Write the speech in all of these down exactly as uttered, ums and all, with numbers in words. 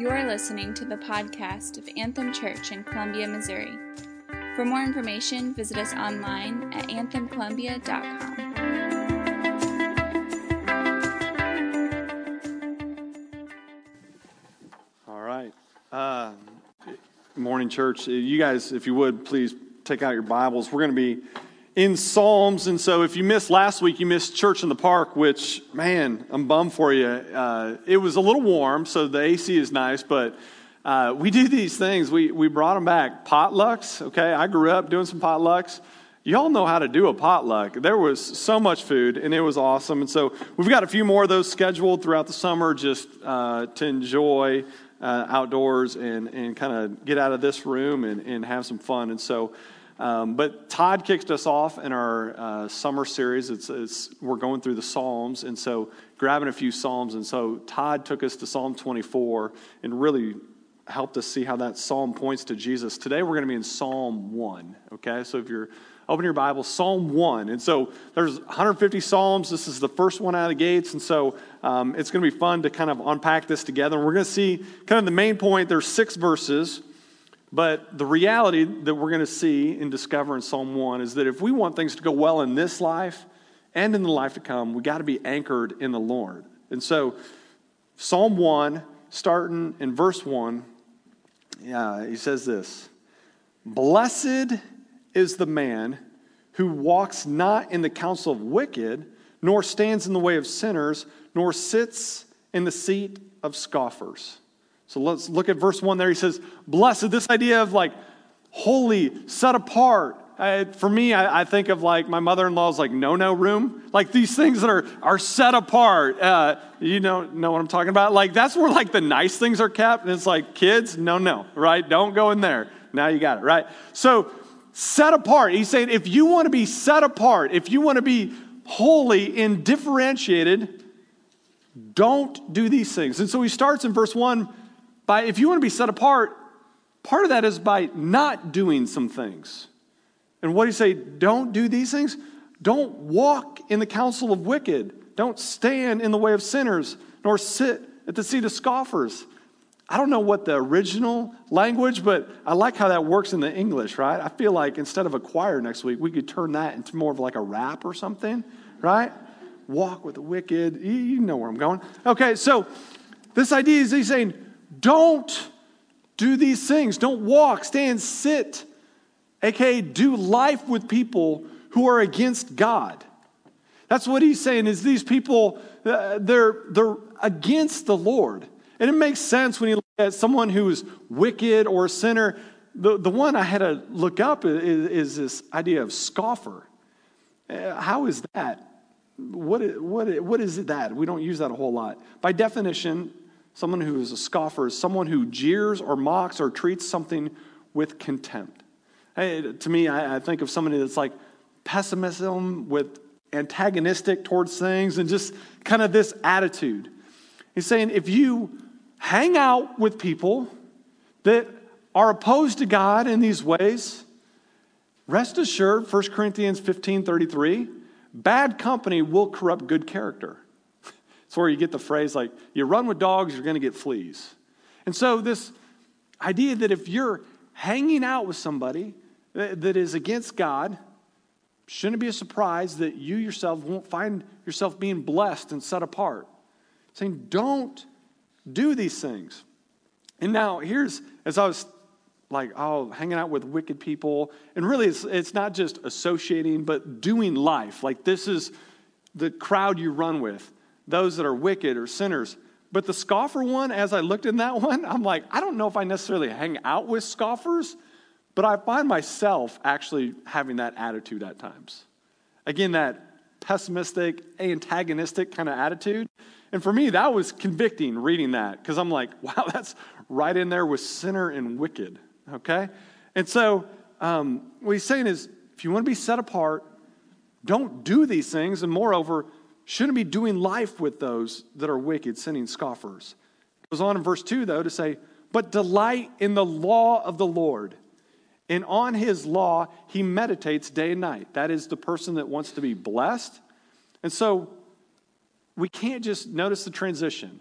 You are listening to the podcast of Anthem Church in Columbia, Missouri. For more information, visit us online at anthem columbia dot com. All right. Uh, morning, church. You guys, if you would, please take out your Bibles. We're going to be in Psalms, and so if you missed last week, you missed Church in the Park, which, man, I'm bummed for you. Uh, it was a little warm, so the A C is nice, but uh, we do these things. We we brought them back. Potlucks, okay? I grew up doing some potlucks. Y'all know how to do a potluck. There was so much food, and it was awesome. And so we've got a few more of those scheduled throughout the summer just uh, to enjoy uh, outdoors and, and kind of get out of this room and, and have some fun. And so Um, but Todd kicked us off in our uh, summer series. It's, it's we're going through the Psalms, and so grabbing a few Psalms. And so Todd took us to Psalm twenty-four and really helped us see how that Psalm points to Jesus. Today we're going to be in Psalm one. Okay, so if you're open your Bible, Psalm one. And so there's one hundred fifty Psalms. This is the first one out of the gates, and so um, it's going to be fun to kind of unpack this together. And we're going to see kind of the main point. There's six verses. But the reality that we're going to see and discover in Psalm one is that if we want things to go well in this life and in the life to come, we got to be anchored in the Lord. And so Psalm one, starting in verse one, yeah, he says this: "Blessed is the man who walks not in the counsel of wicked, nor stands in the way of sinners, nor sits in the seat of scoffers." So let's look at verse one there. He says, blessed, this idea of like holy, set apart. I, for me, I, I think of like my mother-in-law's like no-no room. Like these things that are, are set apart. Uh, you know, know what I'm talking about? Like that's where like the nice things are kept. And it's like, kids, no, no, right? Don't go in there. Now you got it, right? So set apart. He's saying if you want to be set apart, if you want to be holy and differentiated, don't do these things. And so he starts in verse one. By, if you want to be set apart, part of that is by not doing some things. And what do you say? Don't do these things. Don't walk in the counsel of wicked. Don't stand in the way of sinners, nor sit at the seat of scoffers. I don't know what the original language, but I like how that works in the English, right? I feel like instead of a choir next week, we could turn that into more of like a rap or something, right? Walk with the wicked. You know where I'm going. Okay, so this idea is he's saying, don't do these things. Don't walk, stand, sit, aka do life with people who are against God. That's what he's saying is these people, uh, they're, they're against the Lord. And it makes sense when you look at someone who is wicked or a sinner. The, the one I had to look up is, is this idea of scoffer. Uh, how is that? What, what, what is that? We don't use that a whole lot. By definition, someone who is a scoffer is someone who jeers or mocks or treats something with contempt. Hey, to me, I, I think of somebody that's like pessimism with antagonistic towards things and just kind of this attitude. He's saying if you hang out with people that are opposed to God in these ways, rest assured, First Corinthians fifteen thirty-three, bad company will corrupt good character. It's where you get the phrase like, you run with dogs, you're going to get fleas. And so this idea that if you're hanging out with somebody that is against God, shouldn't it be a surprise that you yourself won't find yourself being blessed and set apart. Saying, don't do these things. And now here's, as I was like, oh, hanging out with wicked people, and really it's, it's not just associating, but doing life. Like this is the crowd you run with. Those that are wicked or sinners. But the scoffer one, as I looked in that one, I'm like, I don't know if I necessarily hang out with scoffers, but I find myself actually having that attitude at times. Again, that pessimistic, antagonistic kind of attitude. And for me, that was convicting reading that because I'm like, wow, that's right in there with sinner and wicked, okay? And so um, what he's saying is, if you want to be set apart, don't do these things, and moreover, shouldn't be doing life with those that are wicked, sinning scoffers. It goes on in verse two, though, to say, but delight in the law of the Lord, and on his law he meditates day and night. That is the person that wants to be blessed. And so we can't just notice the transition.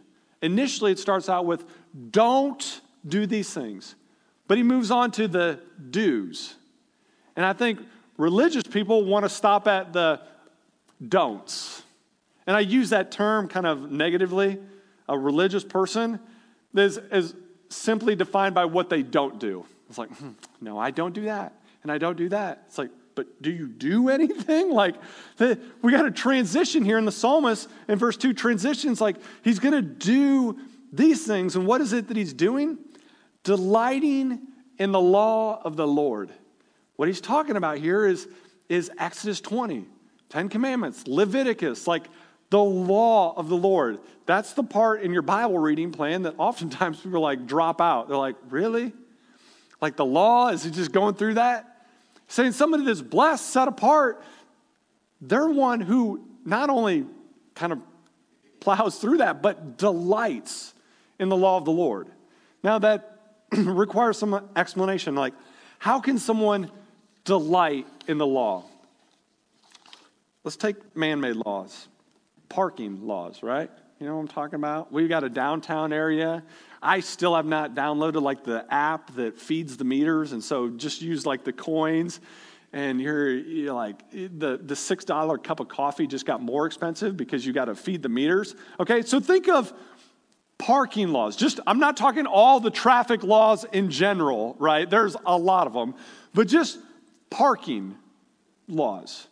Initially, it starts out with, don't do these things. But he moves on to the do's. And I think religious people want to stop at the don'ts. And I use that term kind of negatively. A religious person is, is simply defined by what they don't do. It's like, hmm, no, I don't do that. And I don't do that. It's like, but do you do anything? Like, the, we got a transition here in the psalmist in verse two. Transitions like he's going to do these things. And what is it that he's doing? Delighting in the law of the Lord. What he's talking about here is, is Exodus twenty, Ten Commandments, Leviticus, like the law of the Lord. That's the part in your Bible reading plan that oftentimes people like drop out. They're like, really? Like the law? Is he just going through that? Saying somebody that's blessed, set apart, they're one who not only kind of plows through that, but delights in the law of the Lord. Now that requires some explanation. Like, how can someone delight in the law? Let's take man-made laws, parking laws, right? You know what I'm talking about? We've got a downtown area. I still have not downloaded like the app that feeds the meters, and so just use like the coins. And you're, you're like the the six dollar cup of coffee just got more expensive because you got to feed the meters. Okay, so think of parking laws. Just I'm not talking all the traffic laws in general, right? There's a lot of them, but just parking laws.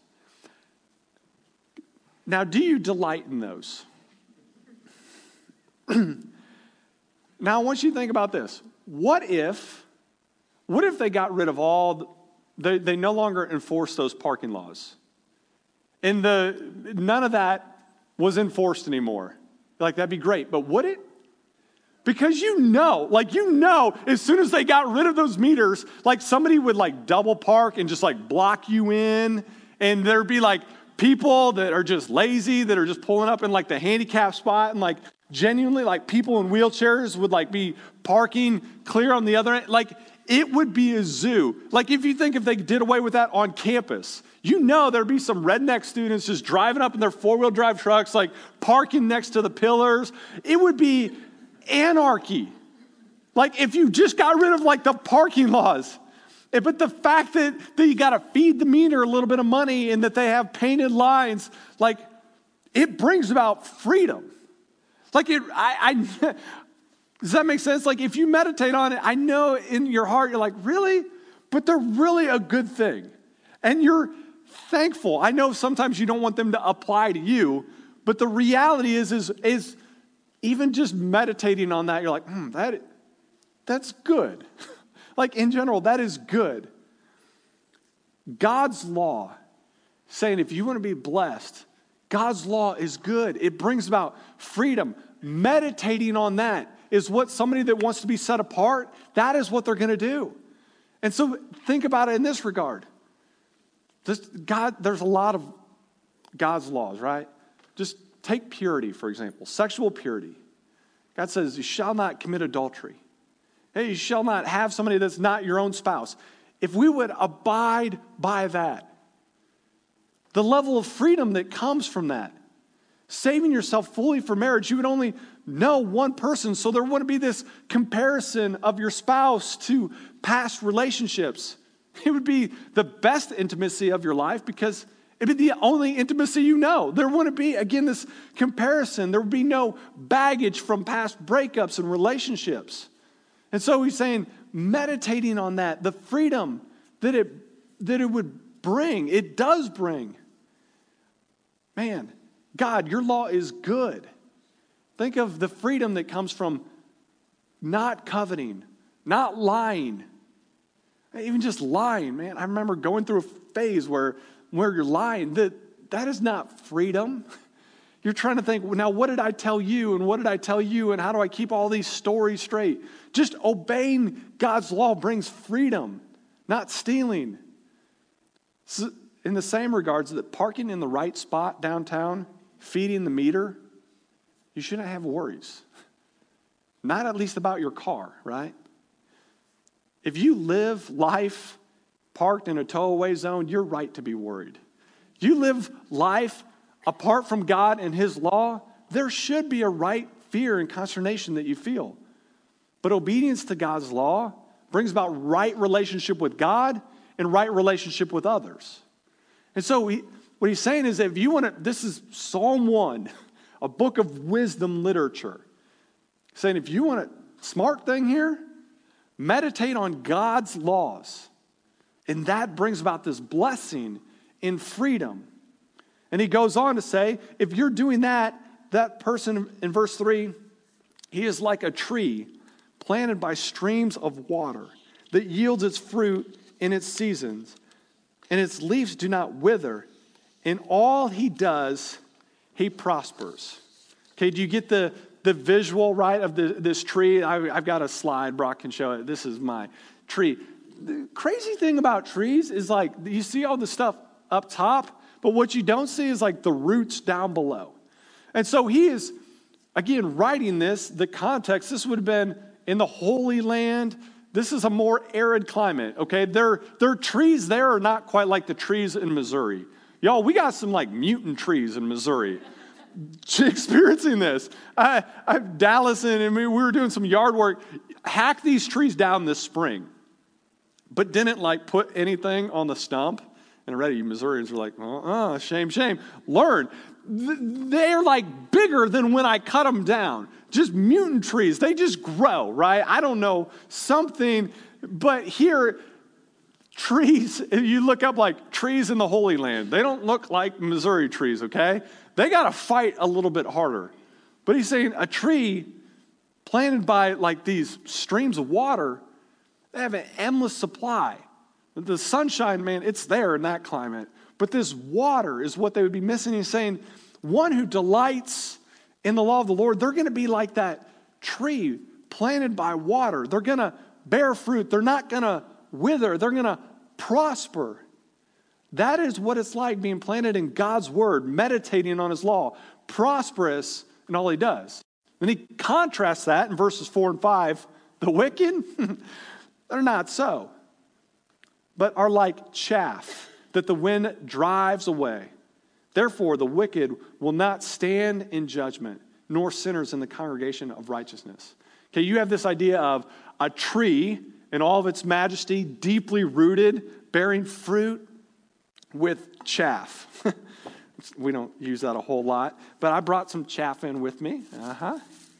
Now, do you delight in those? Now, I want you to think about this. What if, what if they got rid of all, they, they no longer enforce those parking laws? And the none of that was enforced anymore. Like, that'd be great. But would it? Because you know, like you know, as soon as they got rid of those meters, like somebody would like double park and just like block you in. And there'd be like people that are just lazy, that are just pulling up in like the handicap spot, and like genuinely like people in wheelchairs would like be parking clear on the other end. Like it would be a zoo. Like if you think if they did away with that on campus, you know there'd be some redneck students just driving up in their four-wheel drive trucks, like parking next to the pillars. It would be anarchy. Like if you just got rid of like the parking laws. But the fact that, that you got to feed the meter a little bit of money and that they have painted lines, like it brings about freedom. Like it, I, I, does that make sense? Like if you meditate on it, I know in your heart, you're like, really? But they're really a good thing. And you're thankful. I know sometimes you don't want them to apply to you, but the reality is, is, is even just meditating on that, you're like, hmm, that, that's good. Like in general, that is good. God's law, saying if you want to be blessed, God's law is good. It brings about freedom. Meditating on that is what somebody that wants to be set apart, that is what they're going to do. And so think about it in this regard. This, God, there's a lot of God's laws, right? Just take purity, for example, sexual purity. God says, you shall not commit adultery. Hey, you shall not have somebody that's not your own spouse. If we would abide by that, the level of freedom that comes from that, saving yourself fully for marriage, you would only know one person, so there wouldn't be this comparison of your spouse to past relationships. It would be the best intimacy of your life because it would be the only intimacy you know. There wouldn't be, again, this comparison. There would be no baggage from past breakups and relationships. And so he's saying, meditating on that, the freedom that it, that it would bring, it does bring. Man, God, your law is good. Think of the freedom that comes from not coveting, not lying. Even just lying, man. I remember going through a phase where, where you're lying. That, that is not freedom. You're trying to think, now what did I tell you and what did I tell you and how do I keep all these stories straight? Just obeying God's law brings freedom, not stealing. So in the same regards, that parking in the right spot downtown, feeding the meter, you shouldn't have worries. Not at least about your car, right? If you live life parked in a tow-away zone, you're right to be worried. You live life apart from God and His law, there should be a right fear and consternation that you feel. But obedience to God's law brings about right relationship with God and right relationship with others. And so he, what he's saying is that if you want to, this is Psalm one, a book of wisdom literature. Saying if you want a smart thing here, meditate on God's laws. And that brings about this blessing in freedom. And he goes on to say, if you're doing that, that person in verse three, he is like a tree planted by streams of water that yields its fruit in its seasons, and its leaves do not wither. In all he does, he prospers. Okay, do you get the, the visual, right, of the, this tree? I, I've got a slide. Brock can show it. This is my tree. The crazy thing about trees is like you see all the stuff up top, but what you don't see is like the roots down below. And so he is, again, writing this, the context, this would have been in the Holy Land. This is a more arid climate, okay? Their, their trees there are not quite like the trees in Missouri. Y'all, we got some like mutant trees in Missouri. Experiencing this. I, I Dallas and, and we were doing some yard work, hacked these trees down this spring, but didn't like put anything on the stump. And already you Missourians were like, oh, oh, shame, shame. Learn. They're like bigger than when I cut them down. Just mutant trees. They just grow, right? I don't know, something. But here, trees, if you look up like trees in the Holy Land, they don't look like Missouri trees, okay? They got to fight a little bit harder. But he's saying a tree planted by like these streams of water, they have an endless supply. The sunshine, man, it's there in that climate. But this water is what they would be missing. He's saying one who delights in the law of the Lord, they're going to be like that tree planted by water. They're going to bear fruit. They're not going to wither. They're going to prosper. That is what it's like being planted in God's word, meditating on his law, prosperous in all he does. Then he contrasts that in verses four and five. The wicked, they're not so, but are like chaff that the wind drives away. Therefore, the wicked will not stand in judgment, nor sinners in the congregation of righteousness. Okay, you have this idea of a tree in all of its majesty, deeply rooted, bearing fruit with chaff. We don't use that a whole lot, but I brought some chaff in with me. Uh-huh.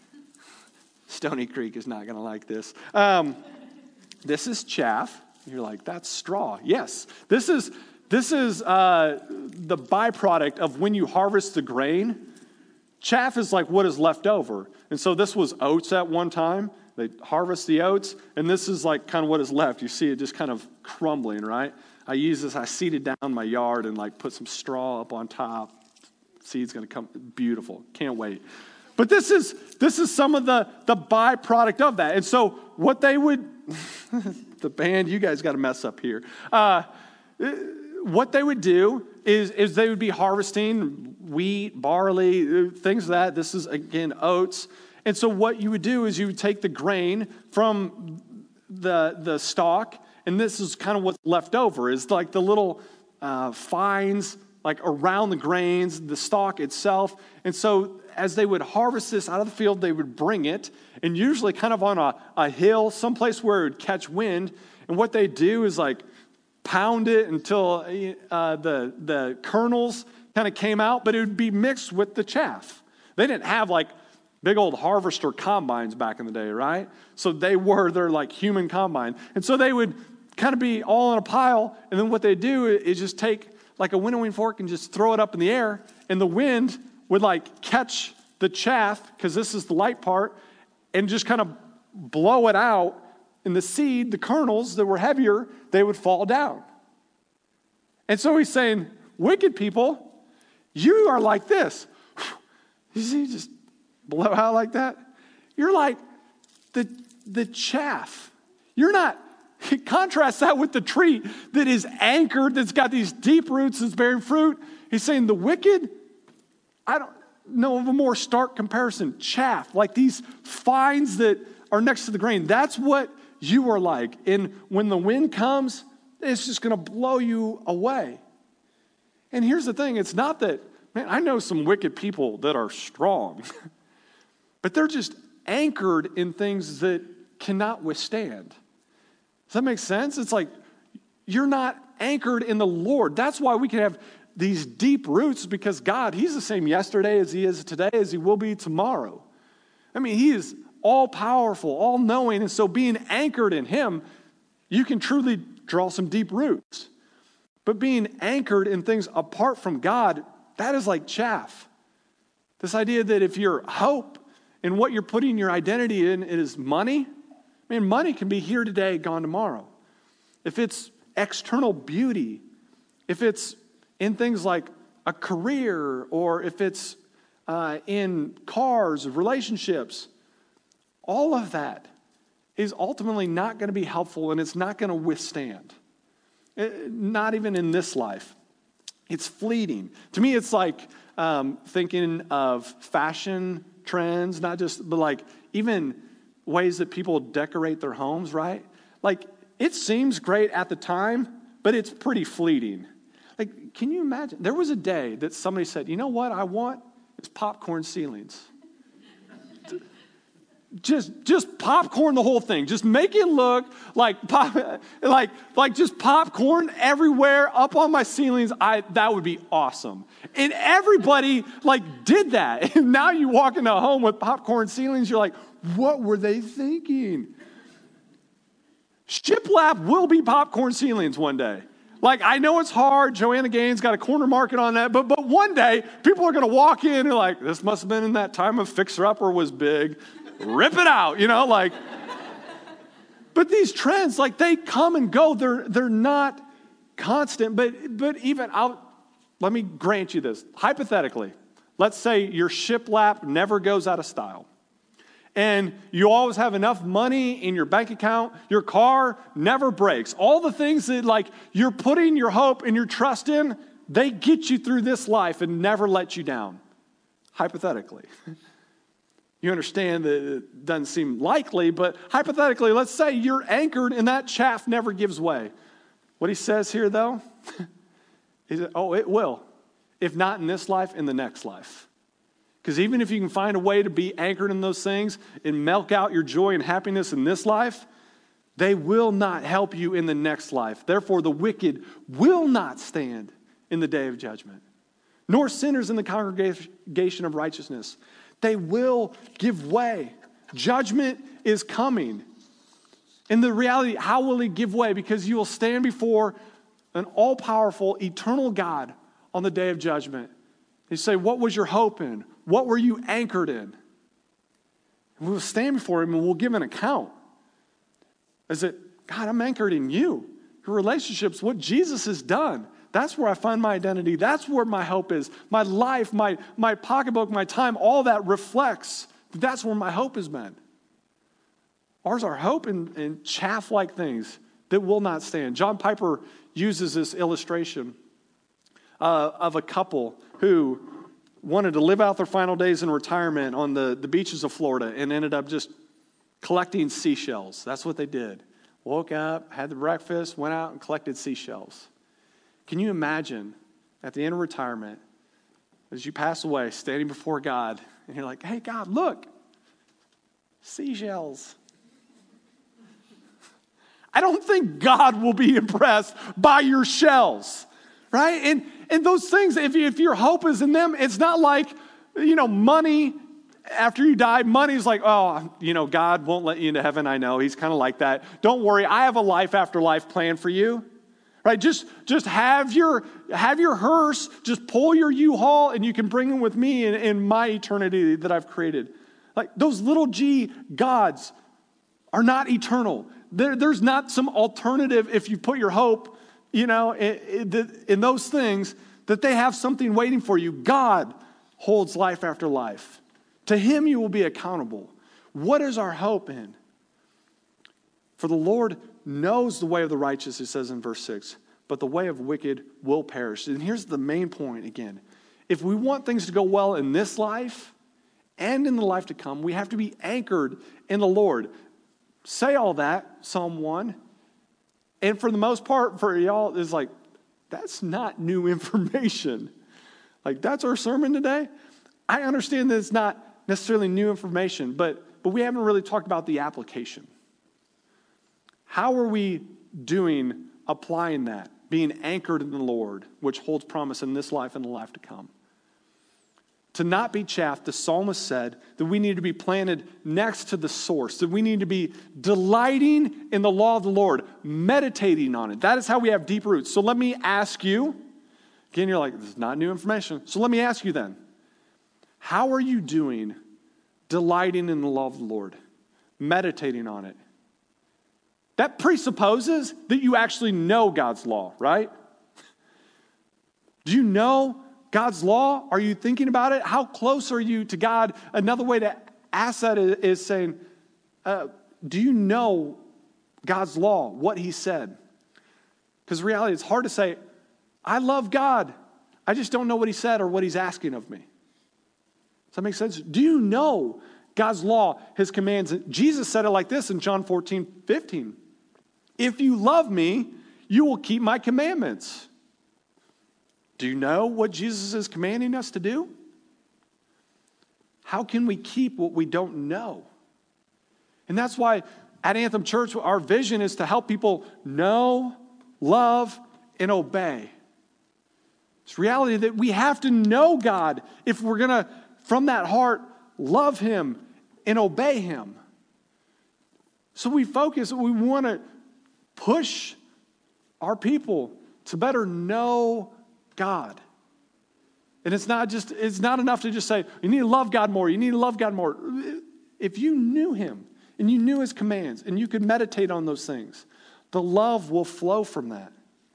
Stony Creek is not going to like this. Um, this is chaff. You're like, that's straw. Yes, this is this is uh, the byproduct of when you harvest the grain. Chaff is like what is left over. And so this was oats at one time. They harvest the oats, and this is like kind of what is left. You see it just kind of crumbling, right? I use this, I seeded down my yard and like put some straw up on top. Seed's going to come beautiful. Can't wait. But this is this is some of the, the byproduct of that. And so what they would, the band, you guys got to mess up here. Uh, what they would do is, is they would be harvesting wheat, barley, things like that. This is, again, oats. And so what you would do is you would take the grain from the, the stalk, and this is kind of what's left over, is like the little uh, fines like around the grains, the stalk itself. And so as they would harvest this out of the field, they would bring it, and usually kind of on a, a hill, someplace where it would catch wind. And what they do is like pound it until uh, the, the kernels kind of came out, but it would be mixed with the chaff. They didn't have like big old harvester combines back in the day, right? So they were, they're like human combine. And so they would kind of be all in a pile, and then what they do is just take like a winnowing fork and just throw it up in the air, and the wind would like catch the chaff, because this is the light part, and just kind of blow it out, and the seed, the kernels that were heavier, they would fall down. And so he's saying, wicked people, you are like this. You see, just blow out like that. You're like the, the chaff. You're not, contrast that with the tree that is anchored, that's got these deep roots, that's bearing fruit. He's saying the wicked, I don't know of a more stark comparison. Chaff, like these fines that are next to the grain. That's what you are like. And when the wind comes, it's just going to blow you away. And here's the thing. It's not that, man, I know some wicked people that are strong. but they're just anchored in things that cannot withstand. Does that make sense? It's like you're not anchored in the Lord. That's why we can have these deep roots, because God, he's the same yesterday as he is today, as he will be tomorrow. I mean, he is all powerful, all knowing. And so being anchored in him, you can truly draw some deep roots. But being anchored in things apart from God, that is like chaff. This idea that if your hope and what you're putting your identity in is money, I mean, money can be here today, gone tomorrow. If it's external beauty, if it's in things like a career, or if it's uh, in cars, relationships, all of that is ultimately not going to be helpful, and it's not going to withstand. It, not even in this life. It's fleeting. To me, it's like um, thinking of fashion trends, not just, but like even ways that people decorate their homes, right? Like, it seems great at the time, but it's pretty fleeting. Like, can you imagine? There was a day that somebody said, you know what I want? It's popcorn ceilings. Just, just popcorn the whole thing. Just make it look like pop, like, like just popcorn everywhere up on my ceilings. I that would be awesome. And everybody like did that. And now you walk into a home with popcorn ceilings. You're like, what were they thinking? Shiplap will be popcorn ceilings one day. Like, I know it's hard. Joanna Gaines got a corner market on that. But but one day, people are going to walk in and like, this must have been in that time of Fixer Upper was big. Rip it out, you know, like. But these trends, like, they come and go. They're they're not constant. But but even, I'll, let me grant you this. Hypothetically, let's say your shiplap never goes out of style. And you always have enough money in your bank account. Your car never breaks. All the things that, like, you're putting your hope and your trust in, they get you through this life and never let you down. Hypothetically. You understand that it doesn't seem likely, but hypothetically, let's say you're anchored and that chaff never gives way. What he says here, though, is, oh, it will. If not in this life, in the next life. Because even if you can find a way to be anchored in those things and milk out your joy and happiness in this life, they will not help you in the next life. Therefore, the wicked will not stand in the day of judgment, nor sinners in the congregation of righteousness. They will give way. Judgment is coming. And the reality, how will he give way? Because you will stand before an all-powerful, eternal God on the day of judgment. You say, what was your hope in? What were you anchored in? And we will stand before him and we'll give an account. Is it, God, I'm anchored in you. Your relationships, what Jesus has done. That's where I find my identity. That's where my hope is. My life, my, my pocketbook, my time, all that reflects. That's where my hope has been. Ours are hope in, in chaff-like things that will not stand. John Piper uses this illustration uh, of a couple who wanted to live out their final days in retirement on the, the beaches of Florida and ended up just collecting seashells. That's what they did. Woke up, had the breakfast, went out and collected seashells. Can you imagine at the end of retirement, as you pass away, standing before God, and you're like, hey, God, look, seashells. I don't think God will be impressed by your shells, right? And and those things, if, you, if your hope is in them, it's not like, you know, money. After you die, money's like, oh, you know, God won't let you into heaven. I know, he's kind of like that. Don't worry, I have a life after life plan for you. Right, just just have your have your hearse, just pull your U-Haul, and you can bring them with me in, in my eternity that I've created. Like those little g gods are not eternal. There, there's not some alternative if you put your hope, you know, in, in, in those things, that they have something waiting for you. God holds life after life. To him you will be accountable. What is our hope in? For the Lord knows the way of the righteous, it says in verse six, but the way of wicked will perish. And here's the main point again. If we want things to go well in this life and in the life to come, we have to be anchored in the Lord. Say all that, Psalm one. And for the most part, for y'all, it's like, that's not new information. Like, that's our sermon today. I understand that it's not necessarily new information, but, but we haven't really talked about the application. How are we doing applying that, being anchored in the Lord, which holds promise in this life and the life to come? To not be chaffed, the psalmist said that we need to be planted next to the source, that we need to be delighting in the law of the Lord, meditating on it. That is how we have deep roots. So let me ask you, again, you're like, this is not new information. So let me ask you then, how are you doing delighting in the law of the Lord, meditating on it? That presupposes that you actually know God's law, right? Do you know God's law? Are you thinking about it? How close are you to God? Another way to ask that is, is saying, uh, do you know God's law, what he said? Because reality, it's hard to say, I love God. I just don't know what he said or what he's asking of me. Does that make sense? Do you know God's law, his commands? Jesus said it like this in John fourteen, fifteen. If you love me, you will keep my commandments. Do you know what Jesus is commanding us to do? How can we keep what we don't know? And that's why at Anthem Church, our vision is to help people know, love, and obey. It's reality that we have to know God if we're going to, from that heart, love him and obey him. So we focus, we want to push our people to better know God. And it's not just, it's not enough to just say, you need to love God more, you need to love God more. If you knew him and you knew his commands and you could meditate on those things, the love will flow from that.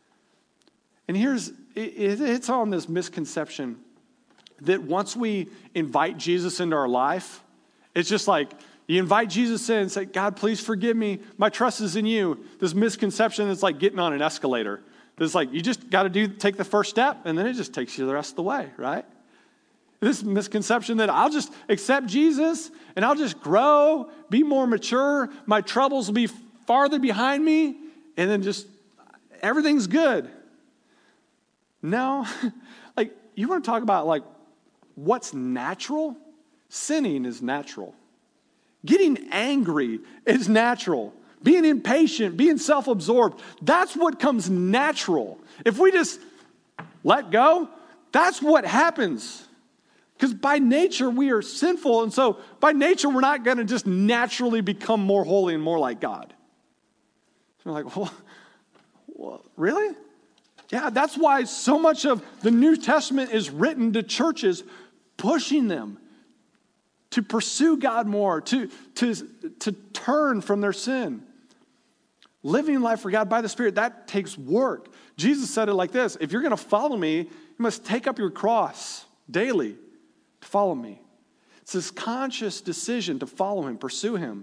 And here's, it, it's on this misconception that once we invite Jesus into our life, it's just like, you invite Jesus in and say, God, please forgive me. My trust is in you. This misconception is like getting on an escalator. It's like, you just got to do take the first step, and then it just takes you the rest of the way, right? This misconception that I'll just accept Jesus, and I'll just grow, be more mature, my troubles will be farther behind me, and then just everything's good. No. Like, you want to talk about, like, what's natural? Sinning is natural. Getting angry is natural. Being impatient, being self-absorbed, that's what comes natural. If we just let go, that's what happens. Because by nature, we are sinful. And so by nature, we're not going to just naturally become more holy and more like God. So we're like, well, well, really? Yeah, that's why so much of the New Testament is written to churches, pushing them to pursue God more, to, to, to turn from their sin. Living life for God by the Spirit, that takes work. Jesus said it like this, if you're going to follow me, you must take up your cross daily to follow me. It's this conscious decision to follow him, pursue him.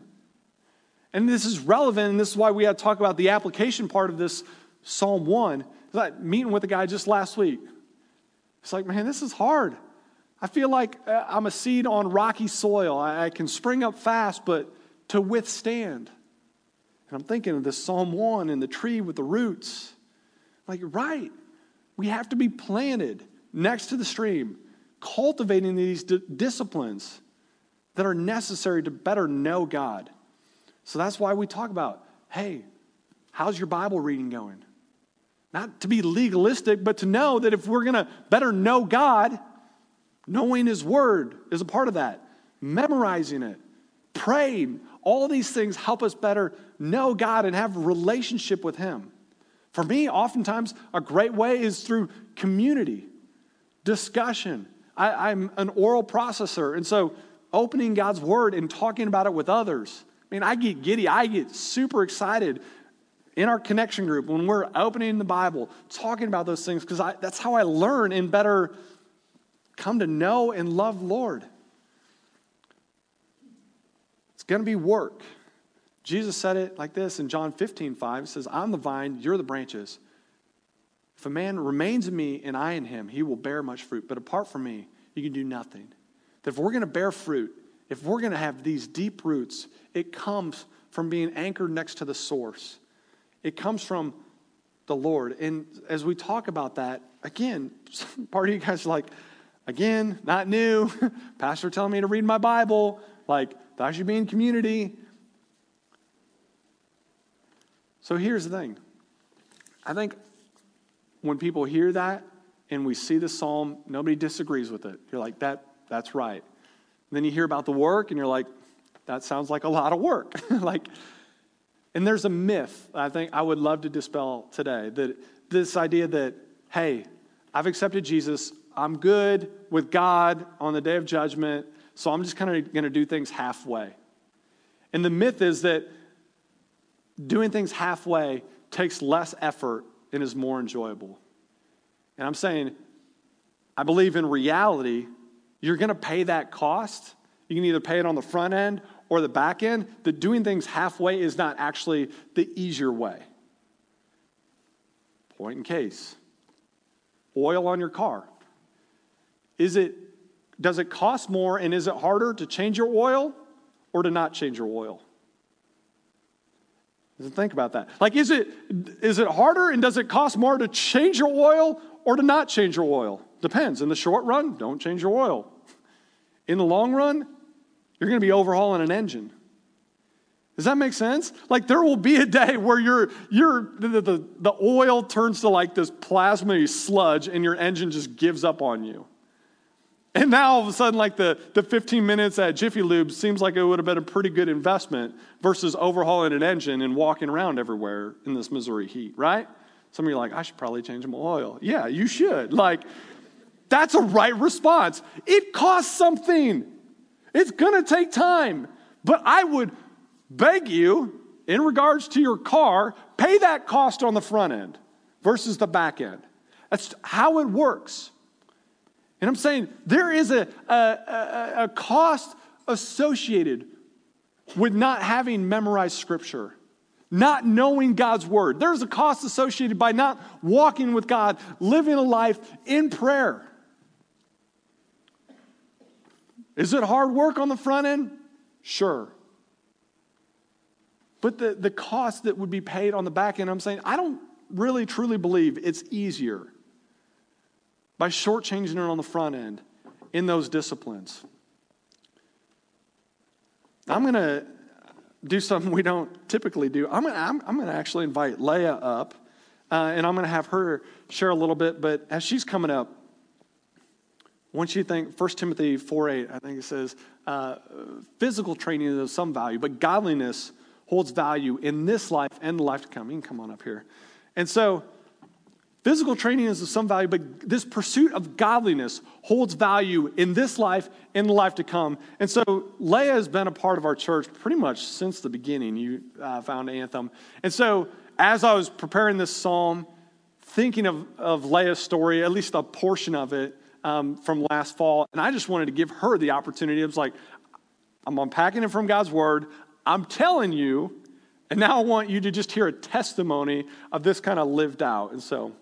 And this is relevant, and this is why we had to talk about the application part of this Psalm one. Like meeting with a guy just last week. It's like, man, this is hard. I feel like I'm a seed on rocky soil. I can spring up fast, but to withstand. And I'm thinking of this Psalm one and the tree with the roots. Like, right. We have to be planted next to the stream, cultivating these d- disciplines that are necessary to better know God. So that's why we talk about, hey, how's your Bible reading going? Not to be legalistic, but to know that if we're going to better know God, knowing his word is a part of that. Memorizing it, praying, all these things help us better know God and have a relationship with him. For me, oftentimes, a great way is through community, discussion. I, I'm an oral processor, and so opening God's word and talking about it with others. I mean, I get giddy. I get super excited in our connection group when we're opening the Bible, talking about those things, because that's how I learn and better come to know and love Lord. It's going to be work. Jesus said it like this in John fifteen five. He says, I'm the vine, you're the branches. If a man remains in me and I in him, he will bear much fruit. But apart from me, you can do nothing. That if we're going to bear fruit, if we're going to have these deep roots, it comes from being anchored next to the source. It comes from the Lord. And as we talk about that, again, part of you guys are like, Again, not new. Pastor telling me to read my Bible. Like, I should be in community. So here's the thing. I think when people hear that and we see the psalm, nobody disagrees with it. You're like, that, that's right. And then you hear about the work and you're like, that sounds like a lot of work. like, and there's a myth I think I would love to dispel today, that this idea that, hey, I've accepted Jesus, I'm good with God on the day of judgment, so I'm just kind of going to do things halfway. And the myth is that doing things halfway takes less effort and is more enjoyable. And I'm saying, I believe in reality, you're going to pay that cost. You can either pay it on the front end or the back end. That doing things halfway is not actually the easier way. Point in case. Oil on your car. Is it, does it cost more and is it harder to change your oil or to not change your oil? Think about that. Like, is it is it harder and does it cost more to change your oil or to not change your oil? Depends. In the short run, don't change your oil. In the long run, you're going to be overhauling an engine. Does that make sense? Like, there will be a day where your your the, the, the oil turns to like this plasma sludge and your engine just gives up on you. And now all of a sudden, like the, the fifteen minutes at Jiffy Lube seems like it would have been a pretty good investment versus overhauling an engine and walking around everywhere in this Missouri heat, right? Some of you are like, I should probably change my oil. Yeah, you should. Like, that's a right response. It costs something. It's going to take time. But I would beg you, in regards to your car, pay that cost on the front end versus the back end. That's how it works. And I'm saying there is a, a, a, a cost associated with not having memorized Scripture, not knowing God's Word. There's a cost associated by not walking with God, living a life in prayer. Is it hard work on the front end? Sure. But the, the cost that would be paid on the back end, I'm saying, I don't really truly believe it's easier by shortchanging it on the front end in those disciplines. I'm going to do something we don't typically do. I'm going to, I'm, I'm going to actually invite Leah up, uh, and I'm going to have her share a little bit. But as she's coming up, I want you to think, First Timothy four eight, I think it says, uh, physical training is of some value, but godliness holds value in this life and the life to come. You can come on up here. And so, physical training is of some value, but this pursuit of godliness holds value in this life and the life to come. And so Leah has been a part of our church pretty much since the beginning. You uh, found Anthem. And so as I was preparing this psalm, thinking of, of Leah's story, at least a portion of it um, from last fall, and I just wanted to give her the opportunity. It was like, I'm unpacking it from God's Word. I'm telling you, and now I want you to just hear a testimony of this kind of lived out. And so...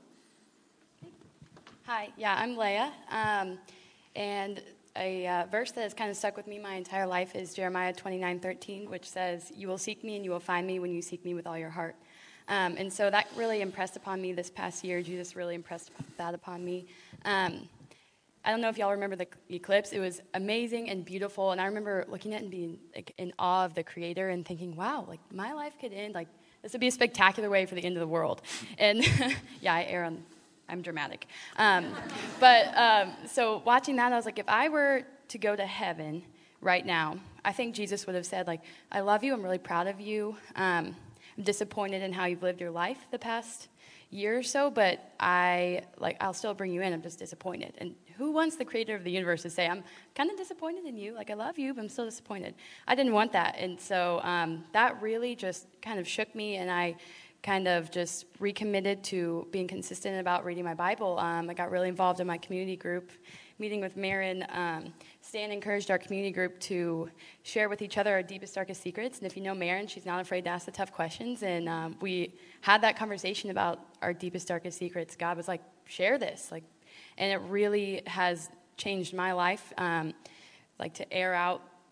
Hi, yeah, I'm Leah, um, and a uh, verse that has kind of stuck with me my entire life is Jeremiah twenty-nine thirteen, which says, you will seek me and you will find me when you seek me with all your heart. Um, and so that really impressed upon me this past year. Jesus really impressed that upon me. Um, I don't know if y'all remember the eclipse. It was amazing and beautiful, and I remember looking at it and being like, in awe of the Creator and thinking, wow, like my life could end, like this would be a spectacular way for the end of the world. And yeah, I err on... I'm dramatic. Um, but um, so watching that, I was like, if I were to go to heaven right now, I think Jesus would have said, like, I love you. I'm really proud of you. Um, I'm disappointed in how you've lived your life the past year or so, but I, like, I'll still bring you in. I'm just disappointed. And who wants the creator of the universe to say, I'm kind of disappointed in you. Like, I love you, but I'm still disappointed. I didn't want that. And so um, that really just kind of shook me, and I kind of just recommitted to being consistent about reading my Bible. Um, I got really involved in my community group, meeting with Marin. Um, Stan encouraged our community group to share with each other our deepest, darkest secrets. And if you know Marin, she's not afraid to ask the tough questions. And um, we had that conversation about our deepest, darkest secrets. God was like, share this. like, And it really has changed my life, um, like to air out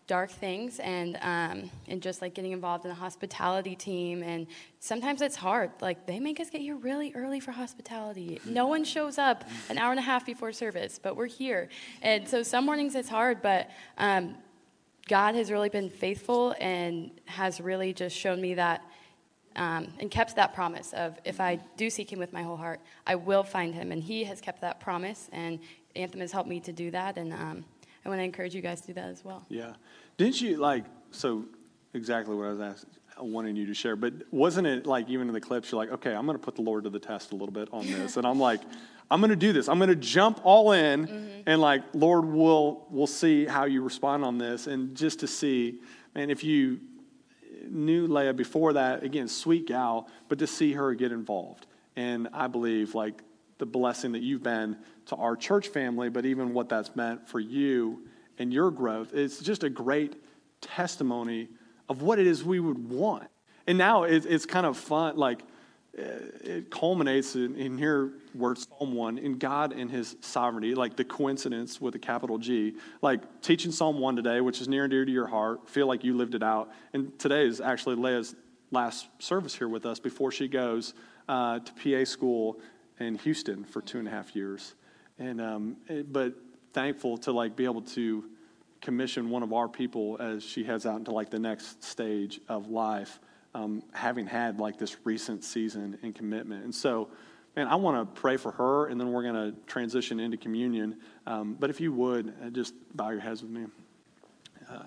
dark things, and um, and just like getting involved in the hospitality team. And sometimes it's hard. Like, they make us get here really early for hospitality. No one shows up an hour and a half before service, but we're here. And so some mornings it's hard, but um, God has really been faithful and has really just shown me that um, and kept that promise of, if I do seek him with my whole heart, I will find him. And he has kept that promise, and Anthem has helped me to do that. And um, I want to encourage you guys to do that as well. Yeah. Didn't you, like, so exactly what I was asking, wanting you to share, but wasn't it like, even in the clips, you're like, okay, I'm going to put the Lord to the test a little bit on this. And I'm like, I'm going to do this. I'm going to jump all in, mm-hmm. and like, Lord, we'll, we'll see how you respond on this. And just to see, man, if you knew Leah before that, again, sweet gal, but to see her get involved. And I believe, like, the blessing that you've been to our church family, but even what that's meant for you and your growth, it's just a great testimony of what it is we would want. And now it, it's kind of fun, like, it culminates in, in here where Psalm one, in God and his sovereignty, like the coincidence with a capital G, like teaching Psalm one today, which is near and dear to your heart, feel like you lived it out. And today is actually Leah's last service here with us before she goes uh, to P A school in Houston for two and a half years. And um, it, but thankful to like be able to commission one of our people as she heads out into like the next stage of life. Um, having had like this recent season and commitment. And so, man, I want to pray for her, and then we're going to transition into communion. Um, but if you would, uh, just bow your heads with me. Uh,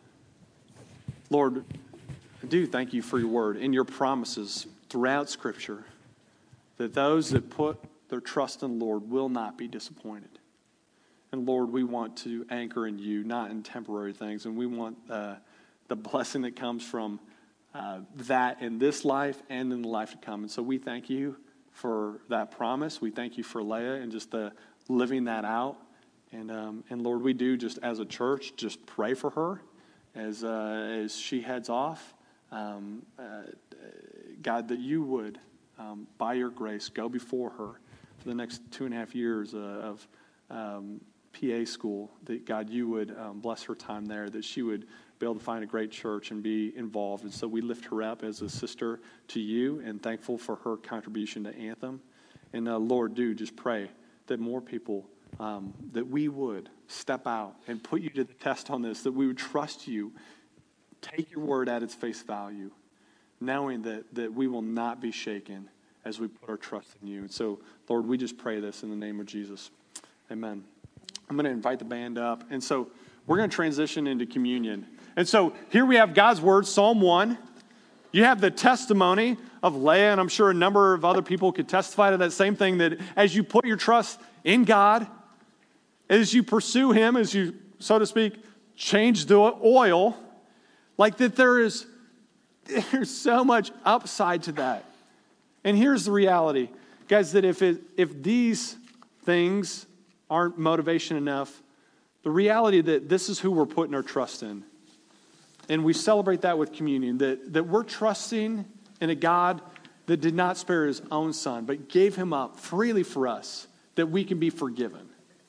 Lord, I do thank you for your word and your promises throughout Scripture, that those that put their trust in the Lord will not be disappointed. And Lord, we want to anchor in you, not in temporary things. And we want uh, the blessing that comes from Uh, that in this life and in the life to come. And so we thank you for that promise. We thank you for Leah and just the living that out. And um, and Lord, we do just as a church just pray for her as uh, as she heads off. Um, uh, God, that you would, um, by your grace, go before her for the next two and a half years uh, of um, P A school. That God, you would um, bless her time there. That she would be able to find a great church and be involved. And so we lift her up as a sister to you, and thankful for her contribution to Anthem. And uh, Lord, do just pray that more people, um, that we would step out and put you to the test on this, that we would trust you, take your word at its face value, knowing that, that we will not be shaken as we put our trust in you. And so, Lord, we just pray this in the name of Jesus. Amen. I'm going to invite the band up. And so we're going to transition into communion. And so here we have God's word, Psalm one. You have the testimony of Leah, and I'm sure a number of other people could testify to that same thing, that as you put your trust in God, as you pursue him, as you, so to speak, change the oil, like that there is there's so much upside to that. And here's the reality, guys, that if it, if these things aren't motivation enough, the reality that this is who we're putting our trust in. And we celebrate that with communion, that, that we're trusting in a God that did not spare his own son, but gave him up freely for us, that we can be forgiven.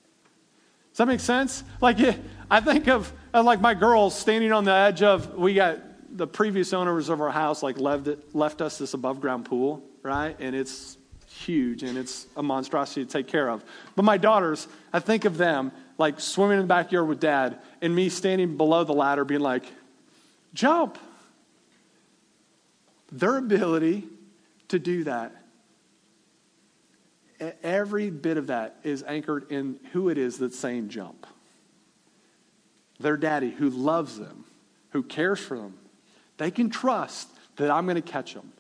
Does that make sense? Like, I think of, of like my girls standing on the edge of, we got the previous owners of our house, like left, it, left us this above ground pool, right? And it's huge and it's a monstrosity to take care of. But my daughters, I think of them like swimming in the backyard with dad, and me standing below the ladder being like, jump. Their ability to do that, every bit of that is anchored in who it is that's saying jump. Their daddy who loves them, who cares for them. They can trust that I'm going to catch them.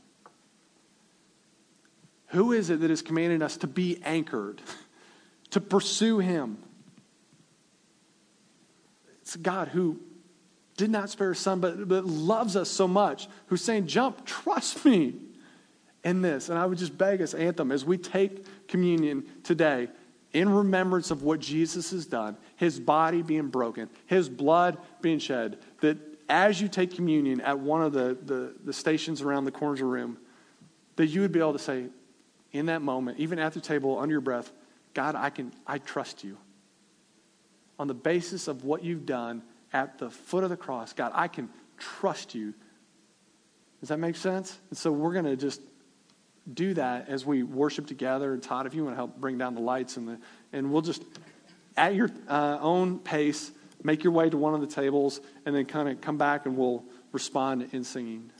Who is it that is commanding us to be anchored, to pursue him? It's God who did not spare his son, but, but loves us so much, who's saying, jump, trust me in this. And I would just beg us, Anthem, as we take communion today, in remembrance of what Jesus has done, his body being broken, his blood being shed, that as you take communion at one of the, the, the stations around the corners of the room, that you would be able to say, in that moment, even at the table, under your breath, God, I can, I trust you. On the basis of what you've done at the foot of the cross. God, I can trust you. Does that make sense? And so we're going to just do that as we worship together. And Todd, if you want to help bring down the lights, and the and we'll just, at your uh, own pace, make your way to one of the tables, and then kind of come back and we'll respond in singing.